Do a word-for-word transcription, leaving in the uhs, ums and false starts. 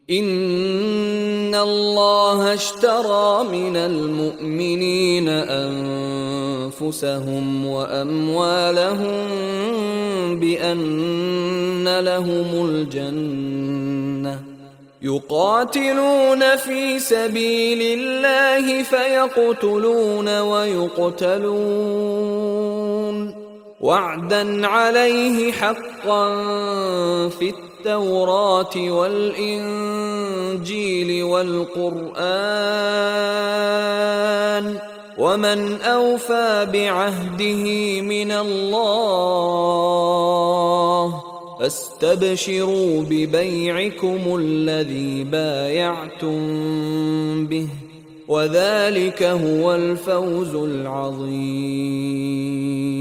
إن الله اشترى من المؤمنين أنفسهم وأموالهم بأن لهم الجنة يقاتلون في سبيل الله فيقتلون ويقتلون وعدا عليه حقا في التوراة والإنجيل والقرآن ومن أوفى بعهده من الله فاستبشروا ببيعكم الذي بايعتم به وذلك هو الفوز العظيم.